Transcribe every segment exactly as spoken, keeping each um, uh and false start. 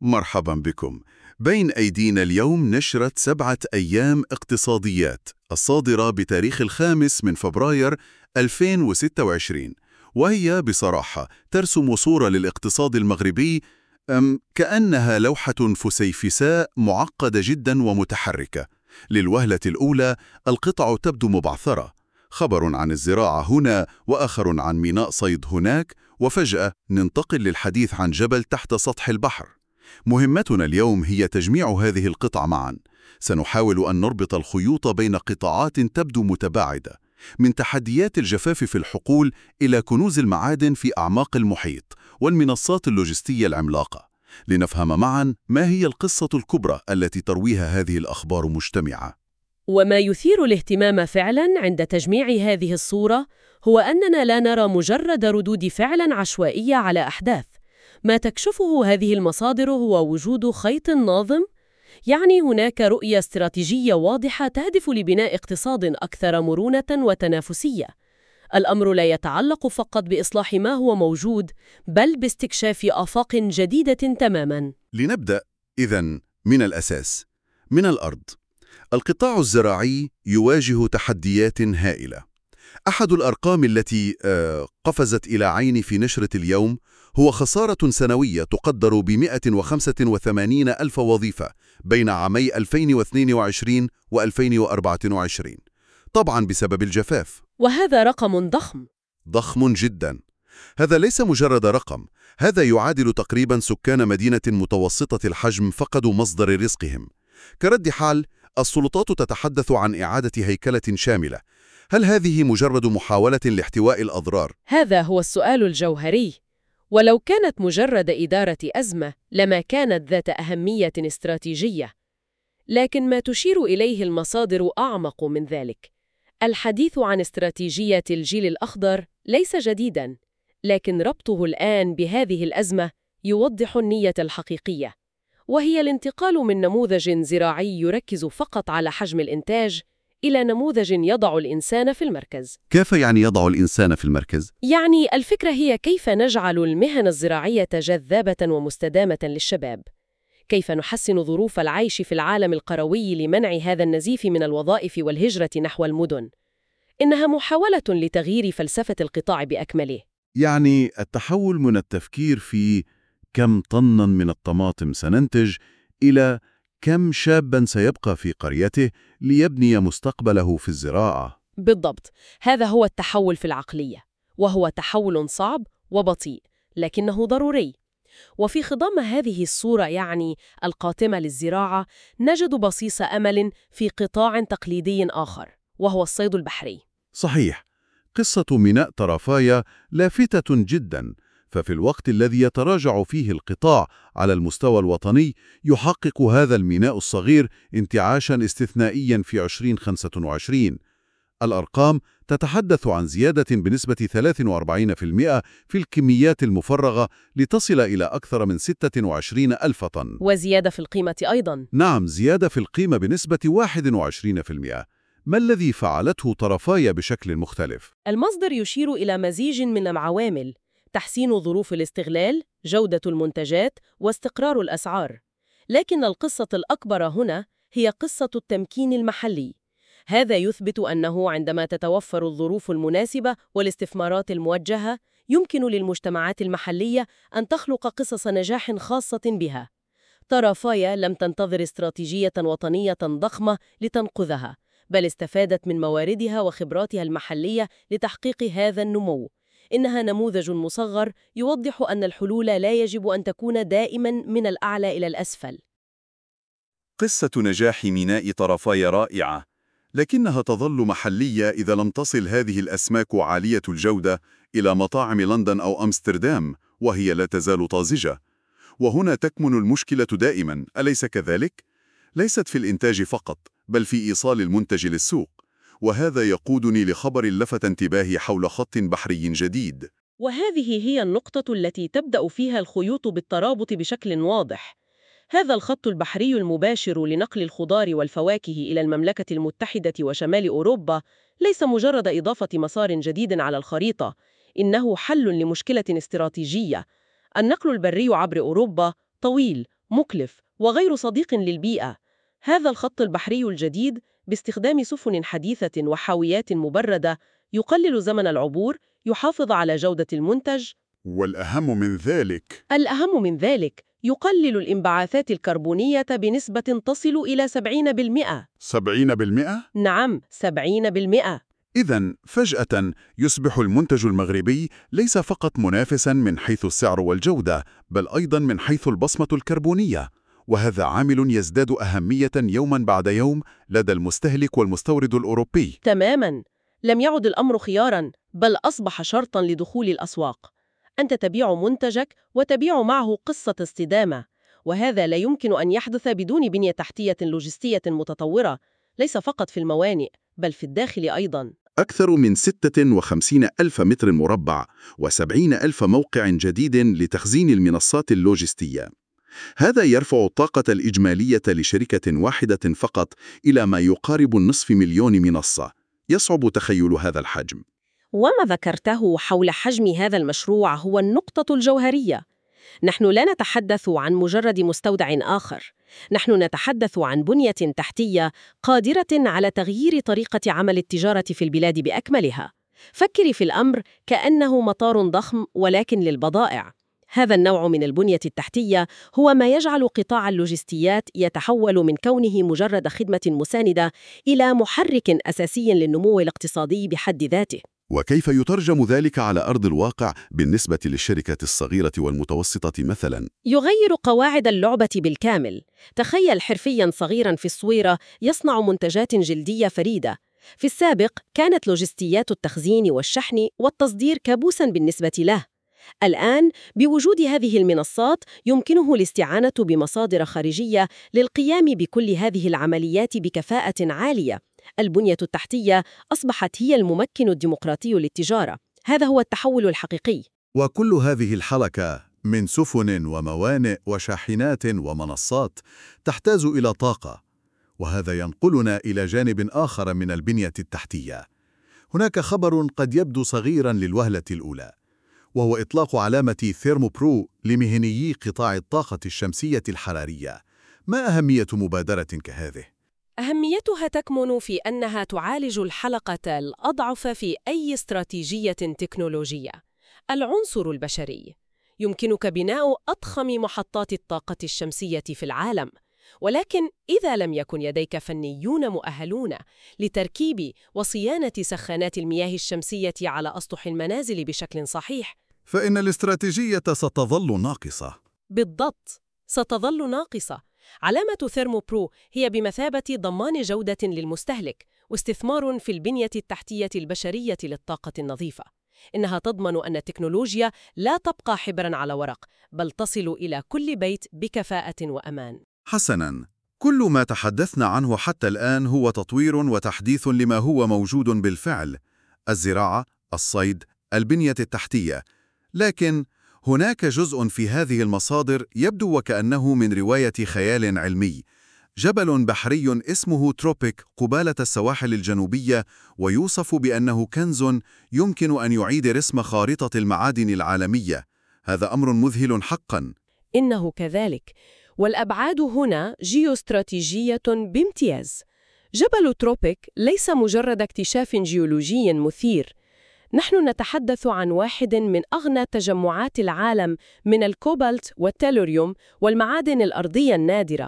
مرحبا بكم. بين أيدينا اليوم نشرة سبعة أيام اقتصاديات الصادرة بتاريخ الخامس من فبراير ألفين وستة وعشرين، وهي بصراحة ترسم صورة للاقتصاد المغربي أم كأنها لوحة فسيفساء معقدة جدا ومتحركة. للوهلة الأولى القطع تبدو مبعثرة، خبر عن الزراعة هنا وآخر عن ميناء صيد هناك، وفجأة ننتقل للحديث عن جبل تحت سطح البحر. مهمتنا اليوم هي تجميع هذه القطع معا. سنحاول أن نربط الخيوط بين قطاعات تبدو متباعدة، من تحديات الجفاف في الحقول إلى كنوز المعادن في أعماق المحيط والمنصات اللوجستية العملاقة، لنفهم معا ما هي القصة الكبرى التي ترويها هذه الأخبار مجتمعة. وما يثير الاهتمام فعلاً عند تجميع هذه الصورة هو أننا لا نرى مجرد ردود فعل عشوائية على أحداث. ما تكشفه هذه المصادر هو وجود خيط ناظم، يعني هناك رؤية استراتيجية واضحة تهدف لبناء اقتصاد أكثر مرونة وتنافسية. الأمر لا يتعلق فقط بإصلاح ما هو موجود، بل باستكشاف آفاق جديدة تماماً. لنبدأ إذن من الأساس، من الأرض. القطاع الزراعي يواجه تحديات هائلة. أحد الأرقام التي قفزت إلى عيني في نشرة اليوم هو خسارة سنوية تقدر ب مئة وخمسة وثمانين ألف وظيفة بين عامي ألفين واثنين وعشرين و ألفين وأربعة وعشرين، طبعاً بسبب الجفاف. وهذا رقم ضخم ضخم جداً. هذا ليس مجرد رقم، هذا يعادل تقريباً سكان مدينة متوسطة الحجم فقدوا مصدر رزقهم. كرد حال، السلطات تتحدث عن إعادة هيكلة شاملة. هل هذه مجرد محاولة لاحتواء الأضرار؟ هذا هو السؤال الجوهري. ولو كانت مجرد إدارة أزمة لما كانت ذات أهمية استراتيجية. لكن ما تشير إليه المصادر أعمق من ذلك. الحديث عن استراتيجية الجيل الأخضر ليس جديداً، لكن ربطه الآن بهذه الأزمة يوضح النية الحقيقية، وهي الانتقال من نموذج زراعي يركز فقط على حجم الإنتاج إلى نموذج يضع الإنسان في المركز. كيف يعني يضع الإنسان في المركز؟ يعني الفكرة هي كيف نجعل المهن الزراعية جذابة ومستدامة للشباب. كيف نحسن ظروف العيش في العالم القروي لمنع هذا النزيف من الوظائف والهجرة نحو المدن. إنها محاولة لتغيير فلسفة القطاع بأكمله. يعني التحول من التفكير في كم طناً من الطماطم سننتج إلى كم شاباً سيبقى في قريته ليبني مستقبله في الزراعة. بالضبط، هذا هو التحول في العقلية، وهو تحول صعب وبطيء لكنه ضروري. وفي خضم هذه الصورة يعني القاتمة للزراعة نجد بصيص أمل في قطاع تقليدي آخر، وهو الصيد البحري. صحيح، قصة ميناء طرفايا لافتة جداً. ففي الوقت الذي يتراجع فيه القطاع على المستوى الوطني، يحقق هذا الميناء الصغير انتعاشاً استثنائياً في ألفين وخمسة وعشرين. الأرقام تتحدث عن زيادة بنسبة ثلاثة وأربعين بالمئة في الكميات المفرغة لتصل إلى أكثر من ستة وعشرين ألف طن. وزيادة في القيمة أيضاً. نعم، زيادة في القيمة بنسبة واحد وعشرين بالمئة. ما الذي فعلته طرفايا بشكل مختلف؟ المصدر يشير إلى مزيج من العوامل: تحسين ظروف الاستغلال، جودة المنتجات، واستقرار الأسعار. لكن القصة الأكبر هنا هي قصة التمكين المحلي. هذا يثبت أنه عندما تتوفر الظروف المناسبة والاستثمارات الموجهة، يمكن للمجتمعات المحلية أن تخلق قصص نجاح خاصة بها. طرفايا لم تنتظر استراتيجية وطنية ضخمة لتنقذها، بل استفادت من مواردها وخبراتها المحلية لتحقيق هذا النمو. إنها نموذج مصغر يوضح أن الحلول لا يجب أن تكون دائماً من الأعلى إلى الأسفل. قصة نجاح ميناء طرفايا رائعة، لكنها تظل محلية إذا لم تصل هذه الأسماك عالية الجودة إلى مطاعم لندن أو أمستردام، وهي لا تزال طازجة. وهنا تكمن المشكلة دائماً، أليس كذلك؟ ليست في الإنتاج فقط، بل في إيصال المنتج للسوق. وهذا يقودني لخبر لفت انتباهي حول خط بحري جديد. وهذه هي النقطة التي تبدأ فيها الخيوط بالترابط بشكل واضح. هذا الخط البحري المباشر لنقل الخضار والفواكه إلى المملكة المتحدة وشمال أوروبا ليس مجرد إضافة مسار جديد على الخريطة، إنه حل لمشكلة استراتيجية. النقل البري عبر أوروبا طويل مكلف وغير صديق للبيئة. هذا الخط البحري الجديد باستخدام سفن حديثة وحاويات مبردة يقلل زمن العبور، يحافظ على جودة المنتج. والأهم من ذلك الأهم من ذلك، يقلل الانبعاثات الكربونية بنسبة تصل إلى سبعين بالمئة. سبعين بالمئة؟ نعم، سبعين بالمئة. إذن فجأة يصبح المنتج المغربي ليس فقط منافساً من حيث السعر والجودة، بل أيضاً من حيث البصمة الكربونية، وهذا عامل يزداد أهمية يوماً بعد يوم لدى المستهلك والمستورد الأوروبي. تماماً، لم يعد الأمر خياراً، بل أصبح شرطاً لدخول الأسواق. أنت تبيع منتجك وتبيع معه قصة استدامة، وهذا لا يمكن أن يحدث بدون بنية تحتية لوجستية متطورة، ليس فقط في الموانئ، بل في الداخل أيضاً. أكثر من ستة وخمسين ألف متر مربع وسبعين ألف موقع جديد لتخزين المنصات اللوجستية. هذا يرفع الطاقة الإجمالية لشركة واحدة فقط إلى ما يقارب النصف مليون منصة. يصعب تخيل هذا الحجم. وما ذكرته حول حجم هذا المشروع هو النقطة الجوهرية. نحن لا نتحدث عن مجرد مستودع آخر، نحن نتحدث عن بنية تحتية قادرة على تغيير طريقة عمل التجارة في البلاد بأكملها. فكري في الأمر كأنه مطار ضخم ولكن للبضائع. هذا النوع من البنية التحتية هو ما يجعل قطاع اللوجستيات يتحول من كونه مجرد خدمة مساندة إلى محرك أساسي للنمو الاقتصادي بحد ذاته. وكيف يترجم ذلك على أرض الواقع بالنسبة للشركة الصغيرة والمتوسطة مثلاً؟ يغير قواعد اللعبة بالكامل. تخيل حرفياً صغيراً في الصويرة يصنع منتجات جلدية فريدة. في السابق كانت لوجستيات التخزين والشحن والتصدير كابوساً بالنسبة له. الآن بوجود هذه المنصات يمكنه الاستعانة بمصادر خارجية للقيام بكل هذه العمليات بكفاءة عالية. البنية التحتية أصبحت هي الممكن الديمقراطي للتجارة. هذا هو التحول الحقيقي. وكل هذه الحلقة من سفن وموانئ وشاحنات ومنصات تحتاج إلى طاقة، وهذا ينقلنا إلى جانب آخر من البنية التحتية. هناك خبر قد يبدو صغيراً للوهلة الأولى، وهو إطلاق علامة ثيرموبرو لمهنيي قطاع الطاقة الشمسية الحرارية. ما أهمية مبادرة كهذه؟ أهميتها تكمن في أنها تعالج الحلقة الأضعف في أي استراتيجية تكنولوجية: العنصر البشري. يمكنك بناء أضخم محطات الطاقة الشمسية في العالم، ولكن إذا لم يكن لديك فنيون مؤهلون لتركيب وصيانة سخانات المياه الشمسية على أسطح المنازل بشكل صحيح، فإن الاستراتيجية ستظل ناقصة. بالضبط، ستظل ناقصة. علامة ثيرموبرو هي بمثابة ضمان جودة للمستهلك واستثمار في البنية التحتية البشرية للطاقة النظيفة. إنها تضمن أن التكنولوجيا لا تبقى حبراً على ورق، بل تصل إلى كل بيت بكفاءة وأمان. حسناً، كل ما تحدثنا عنه حتى الآن هو تطوير وتحديث لما هو موجود بالفعل: الزراعة، الصيد، البنية التحتية. لكن هناك جزء في هذه المصادر يبدو وكأنه من رواية خيال علمي. جبل بحري اسمه تروبيك قبالة السواحل الجنوبية، ويوصف بأنه كنز يمكن أن يعيد رسم خارطة المعادن العالمية. هذا أمر مذهل حقاً. إنه كذلك، والأبعاد هنا جيوستراتيجية بامتياز. جبل تروبيك ليس مجرد اكتشاف جيولوجي مثير، نحن نتحدث عن واحد من أغنى تجمعات العالم من الكوبالت والتلوريوم والمعادن الأرضية النادرة.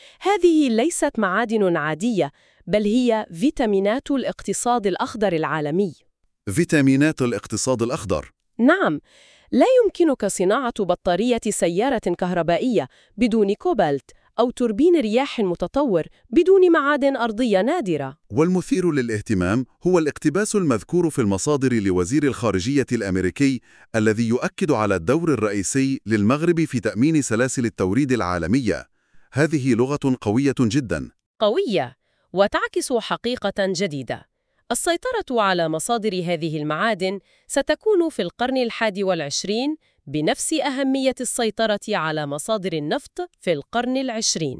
هذه ليست معادن عادية، بل هي فيتامينات الاقتصاد الأخضر العالمي. فيتامينات الاقتصاد الأخضر؟ نعم، لا يمكنك صناعة بطارية سيارة كهربائية بدون كوبالت، أو توربين رياح متطور بدون معادن أرضية نادرة. والمثير للاهتمام هو الاقتباس المذكور في المصادر لوزير الخارجية الأمريكي، الذي يؤكد على الدور الرئيسي للمغرب في تأمين سلاسل التوريد العالمية. هذه لغة قوية جداً. قوية، وتعكس حقيقة جديدة. السيطرة على مصادر هذه المعادن ستكون في القرن الحادي والعشرين بنفس أهمية السيطرة على مصادر النفط في القرن العشرين.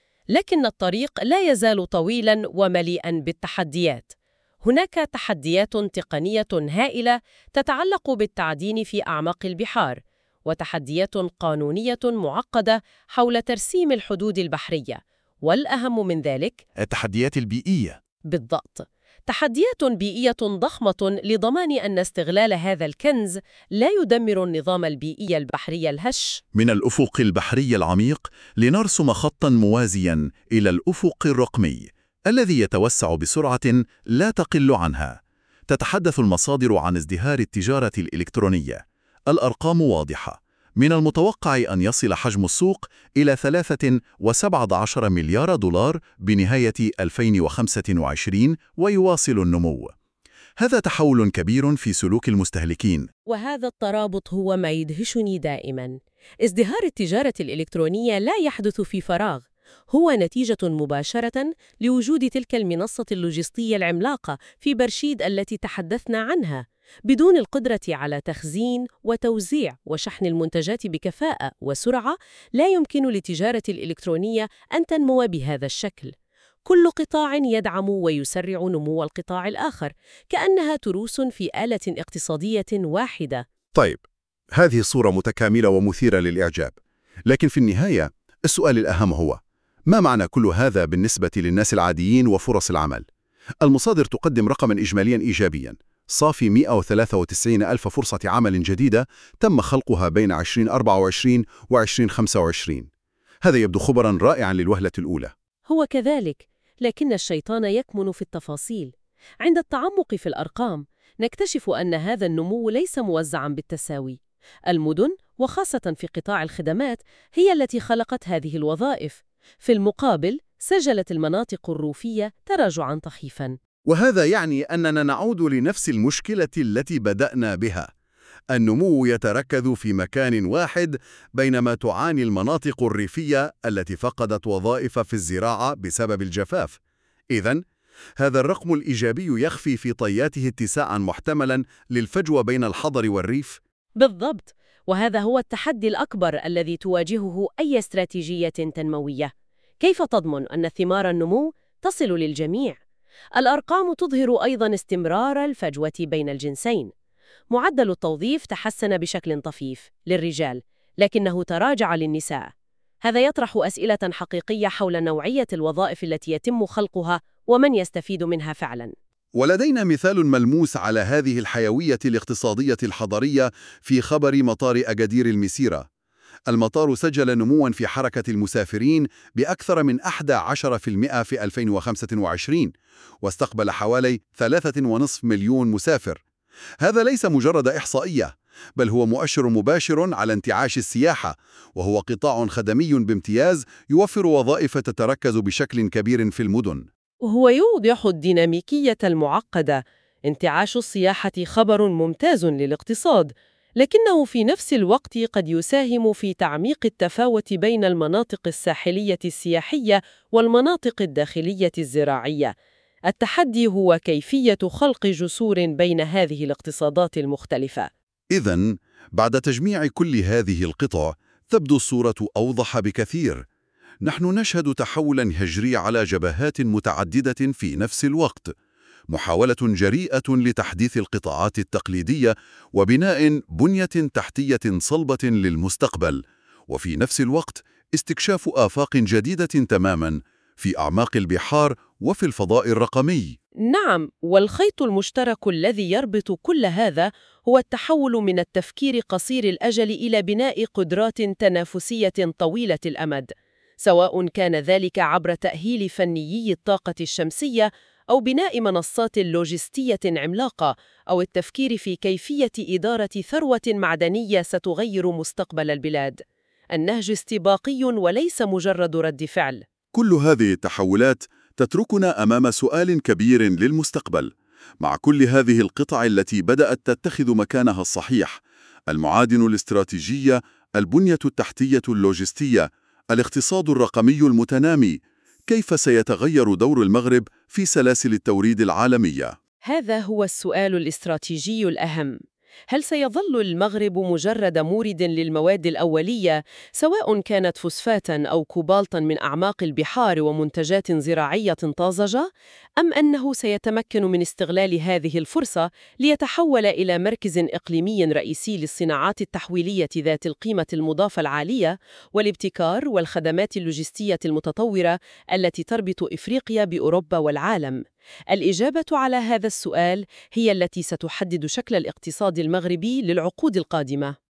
لكن الطريق لا يزال طويلاً ومليئاً بالتحديات. هناك تحديات تقنية هائلة تتعلق بالتعدين في أعماق البحار، وتحديات قانونية معقدة حول ترسيم الحدود البحرية، والأهم من ذلك التحديات البيئية. بالضبط، تحديات بيئية ضخمة لضمان أن استغلال هذا الكنز لا يدمر النظام البيئي البحري الهش. من الأفق البحري العميق لنرسم خطاً موازياً إلى الأفق الرقمي الذي يتوسع بسرعة لا تقل عنها. تتحدث المصادر عن ازدهار التجارة الإلكترونية. الأرقام واضحة، من المتوقع أن يصل حجم السوق إلى ثلاثة وسبعة عشر مليار دولار بنهاية ألفين وخمسة وعشرين ويواصل النمو. هذا تحول كبير في سلوك المستهلكين. وهذا الترابط هو ما يدهشني دائماً. ازدهار التجارة الإلكترونية لا يحدث في فراغ، هو نتيجة مباشرة لوجود تلك المنصة اللوجستية العملاقة في برشيد التي تحدثنا عنها. بدون القدرة على تخزين وتوزيع وشحن المنتجات بكفاءة وسرعة، لا يمكن للتجارة الإلكترونية أن تنمو بهذا الشكل. كل قطاع يدعم ويسرع نمو القطاع الآخر، كأنها تروس في آلة اقتصادية واحدة. طيب، هذه صورة متكاملة ومثيرة للإعجاب، لكن في النهاية السؤال الأهم هو: ما معنى كل هذا بالنسبة للناس العاديين وفرص العمل؟ المصادر تقدم رقماً إجمالياً إيجابياً، صافي مئة وثلاثة وتسعين ألف فرصة عمل جديدة تم خلقها بين ألفين وأربعة وعشرين وألفين وخمسة وعشرين. هذا يبدو خبراً رائعاً للوهلة الأولى. هو كذلك، لكن الشيطان يكمن في التفاصيل. عند التعمق في الأرقام، نكتشف أن هذا النمو ليس موزعاً بالتساوي. المدن، وخاصة في قطاع الخدمات، هي التي خلقت هذه الوظائف. في المقابل، سجلت المناطق الريفية تراجعاً طفيفاً. وهذا يعني أننا نعود لنفس المشكلة التي بدأنا بها. النمو يتركز في مكان واحد، بينما تعاني المناطق الريفية التي فقدت وظائف في الزراعة بسبب الجفاف. إذن، هذا الرقم الإيجابي يخفي في طياته اتساعاً محتملاً للفجوة بين الحضر والريف. بالضبط، وهذا هو التحدي الأكبر الذي تواجهه أي استراتيجية تنموية. كيف تضمن أن ثمار النمو تصل للجميع؟ الأرقام تظهر أيضاً استمرار الفجوة بين الجنسين. معدل التوظيف تحسن بشكل طفيف للرجال، لكنه تراجع للنساء. هذا يطرح أسئلة حقيقية حول نوعية الوظائف التي يتم خلقها ومن يستفيد منها فعلاً. ولدينا مثال ملموس على هذه الحيوية الاقتصادية الحضرية في خبر مطار أجادير المسيرة. المطار سجل نمواً في حركة المسافرين بأكثر من أحد عشر بالمئة في ألفين وخمسة وعشرين، واستقبل حوالي ثلاثة ونصف مليون مسافر. هذا ليس مجرد إحصائية، بل هو مؤشر مباشر على انتعاش السياحة، وهو قطاع خدمي بامتياز يوفر وظائف تتركز بشكل كبير في المدن. وهو يوضح الديناميكية المعقدة. انتعاش السياحة خبر ممتاز للاقتصاد، لكنه في نفس الوقت قد يساهم في تعميق التفاوت بين المناطق الساحلية السياحية والمناطق الداخلية الزراعية. التحدي هو كيفية خلق جسور بين هذه الاقتصادات المختلفة. إذن، بعد تجميع كل هذه القطع، تبدو الصورة أوضح بكثير. نحن نشهد تحولاً هجري على جبهات متعددة في نفس الوقت، محاولة جريئة لتحديث القطاعات التقليدية وبناء بنية تحتية صلبة للمستقبل، وفي نفس الوقت استكشاف آفاق جديدة تماماً في أعماق البحار وفي الفضاء الرقمي. نعم، والخيط المشترك الذي يربط كل هذا هو التحول من التفكير قصير الأجل إلى بناء قدرات تنافسية طويلة الأمد، سواء كان ذلك عبر تأهيل فنيي الطاقة الشمسية أو بناء منصات لوجستية عملاقة أو التفكير في كيفية إدارة ثروة معدنية ستغير مستقبل البلاد. النهج استباقي وليس مجرد رد فعل. كل هذه التحولات تتركنا أمام سؤال كبير للمستقبل. مع كل هذه القطع التي بدأت تتخذ مكانها الصحيح، المعادن الاستراتيجية، البنية التحتية اللوجستية، الاقتصاد الرقمي المتنامي، كيف سيتغير دور المغرب في سلاسل التوريد العالمية؟ هذا هو السؤال الاستراتيجي الأهم. هل سيظل المغرب مجرد مورد للمواد الأولية سواء كانت فوسفاتا أو كوبالتا من أعماق البحار ومنتجات زراعية طازجة؟ أم أنه سيتمكن من استغلال هذه الفرصة ليتحول إلى مركز إقليمي رئيسي للصناعات التحويلية ذات القيمة المضافة العالية والابتكار والخدمات اللوجستية المتطورة التي تربط إفريقيا بأوروبا والعالم؟ الإجابة على هذا السؤال هي التي ستحدد شكل الاقتصاد المغربي للعقود القادمة.